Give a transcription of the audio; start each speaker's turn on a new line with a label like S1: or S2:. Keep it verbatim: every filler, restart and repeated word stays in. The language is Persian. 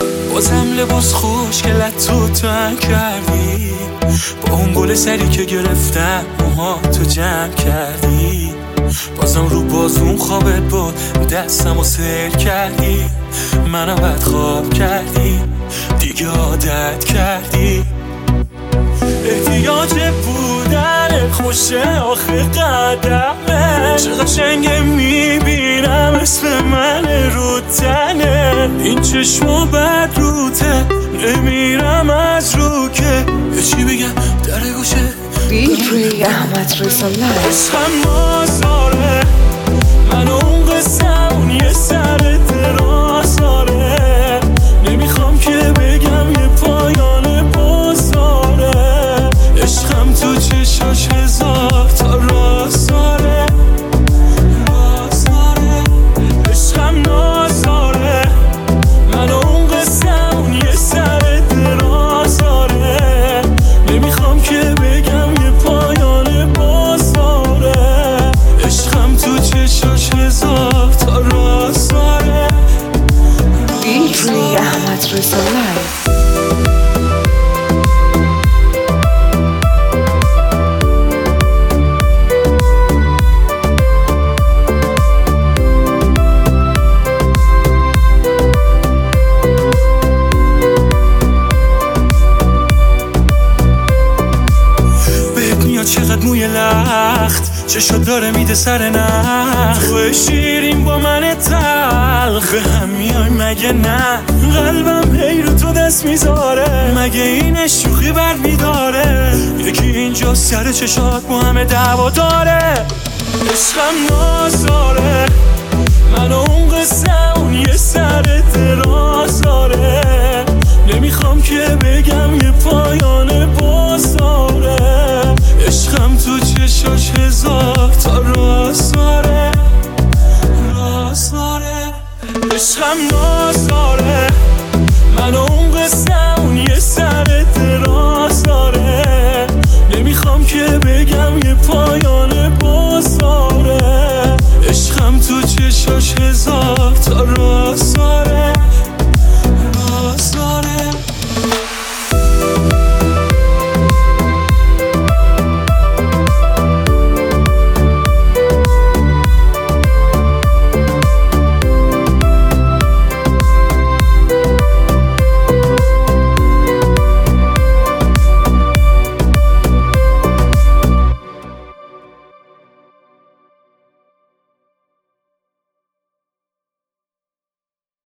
S1: بازم لباس خوش که لطو تن کردی، با اون گل سری که گرفتم موها تو جمع کردی. بازم رو بازون خوابت بود دستم و سر کردی، منم بد خواب کردی دیگه عادت کردی. احتیاج بودن خوشه آخه قدمه، چه قشنگه میبینم اسم من رو تنه. این چشمو بد روته نمیرم از رو که چی بگم در گوشه
S2: دیجی احمد رضا لایف.
S1: هم نازاره من اون قصه اون یه سر درازاره، نمیخوام که بگم یه پایان بازاره. عشقم تو چشاش هزار تا راز داره، رازاره. عشقم نازاره من اون قصه اون یه سر درازاره، نمیخوام که بگم یه پایان بازاره. عشقم تو چشاش هزار تا راز داره.
S2: دیجی احمد رضا لایف.
S1: چقدر موی لخت چشات داره میده سر نخ، تو شیرین با من تلخ به هم میای مگه نه؟ قلبم هی رو تو دست میذاره، مگه این شوخی بر میداره؟ یکی اینجا سر چشات با همه دعوا داره. عشقم نازاره من اون قصه اون یه سر دراز داره، نمیخوام که بگم یه پایان باز داره. عشقم تو چشاش هزار تا راز داره، راز داره. عشقم ناز داره من اون قصه